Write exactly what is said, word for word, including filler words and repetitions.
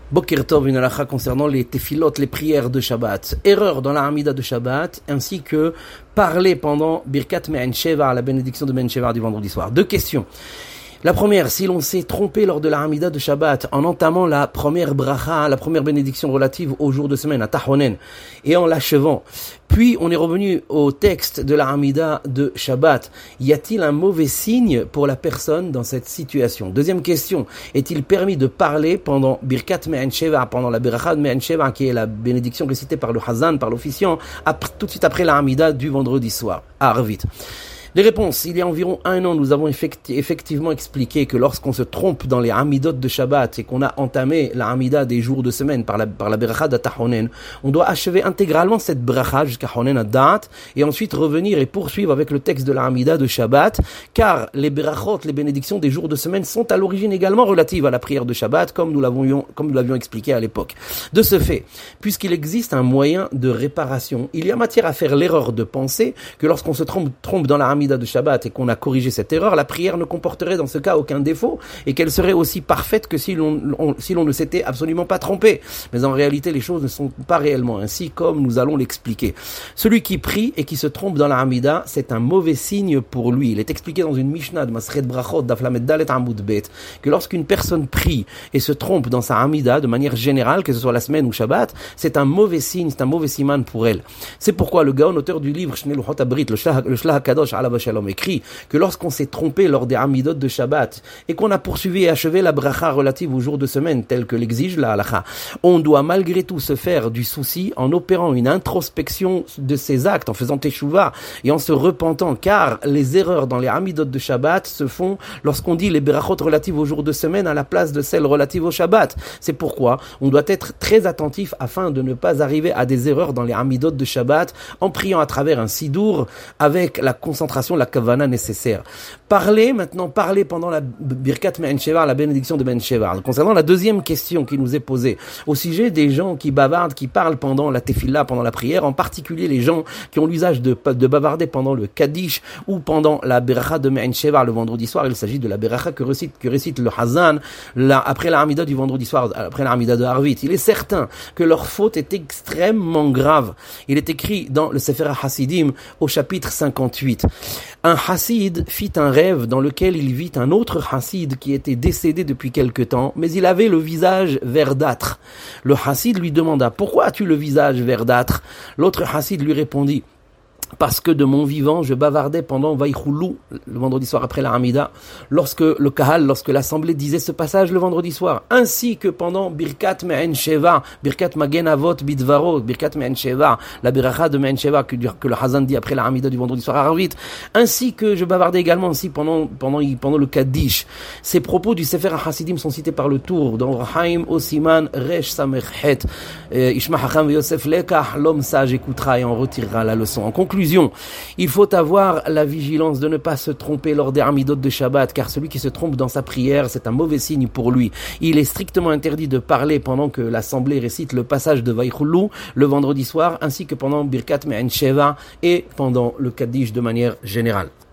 Boker Tov, une halakha concernant les tefilot, les prières de Shabbat. Erreur dans la Hamida de Shabbat, ainsi que parler pendant Birkat Me'en Sheva, la bénédiction de Me'en Sheva du vendredi soir. Deux questions. La première, si l'on s'est trompé lors de la Hamida de Shabbat en entamant la première bracha, la première bénédiction relative au jour de semaine, à Tahonen, et en l'achevant, puis on est revenu au texte de la Hamida de Shabbat, y a-t-il un mauvais signe pour la personne dans cette situation? Deuxième question, est-il permis de parler pendant Birkat Me'en Sheva, pendant la bracha de Me'en Sheva, qui est la bénédiction récitée par le Hazan, par l'officiant, tout de suite après la Hamida du vendredi soir, à Arvit? Les réponses. Il y a environ un an, nous avons effecti- effectivement expliqué que lorsqu'on se trompe dans les Hamidot de Shabbat et qu'on a entamé la Hamida des jours de semaine par la, par la Beracha d'Atahonen, on doit achever intégralement cette Beracha jusqu'à Honen Adat et ensuite revenir et poursuivre avec le texte de la Hamida de Shabbat, car les Berachot, les bénédictions des jours de semaine sont à l'origine également relatives à la prière de Shabbat, comme nous l'avions, comme nous l'avions expliqué à l'époque. De ce fait, puisqu'il existe un moyen de réparation, il y a matière à faire l'erreur de penser que lorsqu'on se trompe, trompe dans la Hamida de Shabbat et qu'on a corrigé cette erreur, la prière ne comporterait dans ce cas aucun défaut et qu'elle serait aussi parfaite que si l'on, on, si l'on ne s'était absolument pas trompé. Mais en réalité, les choses ne sont pas réellement ainsi comme nous allons l'expliquer. Celui qui prie et qui se trompe dans la Hamida, c'est un mauvais signe pour lui. Il est expliqué dans une Mishnah de Masret Brachot d'Aflamet Dalet Amud Bet que lorsqu'une personne prie et se trompe dans sa Hamida de manière générale, que ce soit la semaine ou Shabbat, c'est un mauvais signe, c'est un mauvais siman pour elle. C'est pourquoi le Gaon, auteur du livre Shnei Luchot Habrit, le Shlah HaKadosh Alav Shalom, écrit que lorsqu'on s'est trompé lors des Hamidot de Shabbat et qu'on a poursuivi et achevé la bracha relative aux jours de semaine telle que l'exige la halakha, on doit malgré tout se faire du souci en opérant une introspection de ses actes, en faisant teshuva et en se repentant, car les erreurs dans les Hamidot de Shabbat se font lorsqu'on dit les berachot relatives aux jours de semaine à la place de celles relatives au Shabbat. C'est pourquoi on doit être très attentif afin de ne pas arriver à des erreurs dans les Hamidot de Shabbat en priant à travers un sidour avec la concentration, la kavana nécessaire. Parler, maintenant, parler pendant la Birkat Me'en Sheva, la bénédiction de Me'en Sheva. Concernant la deuxième question qui nous est posée, au sujet des gens qui bavardent, qui parlent pendant la tefillah, pendant la prière, en particulier les gens qui ont l'usage de, de bavarder pendant le Kaddish ou pendant la Beracha de Me'en Sheva le vendredi soir. Il s'agit de la Beracha que récite, que récite le Hazan là, après la Hamida du vendredi soir, après la Hamida de Arvit. Il est certain que leur faute est extrêmement grave. Il est écrit dans le Sefer HaSidim au chapitre cinquante-huit. Un Hassid fit un rêve dans lequel il vit un autre Hassid qui était décédé depuis quelque temps, mais il avait le visage verdâtre. Le Hassid lui demanda « Pourquoi as-tu le visage verdâtre ?» L'autre Hassid lui répondit « Parce que de mon vivant, je bavardais pendant Vaïchoulou, le vendredi soir après la Hamida, lorsque le Kahal, lorsque l'Assemblée disait ce passage le vendredi soir, ainsi que pendant Birkat Me'en Sheva, Birkat Magen Avot Bidvarot, Birkat Me'en Sheva, la Beracha de Me'en Sheva que, que le Hazan dit après la Hamida du vendredi soir à Arvit, ainsi que je bavardais également aussi pendant, pendant, pendant le Kaddish. Ces propos du Sefer HaSidim sont cités par le Tour, dans Rahaim Osiman Resh Samerchet, Ishma Hacham Yosef Lekah, l'homme sage écoutera et en retirera la leçon. En conclusion, il faut avoir la vigilance de ne pas se tromper lors des Hamidot de Shabbat, car celui qui se trompe dans sa prière, c'est un mauvais signe pour lui. Il est strictement interdit de parler pendant que l'Assemblée récite le passage de Vaïchoulou le vendredi soir, ainsi que pendant Birkat Me'en Sheva et pendant le Kaddish de manière générale.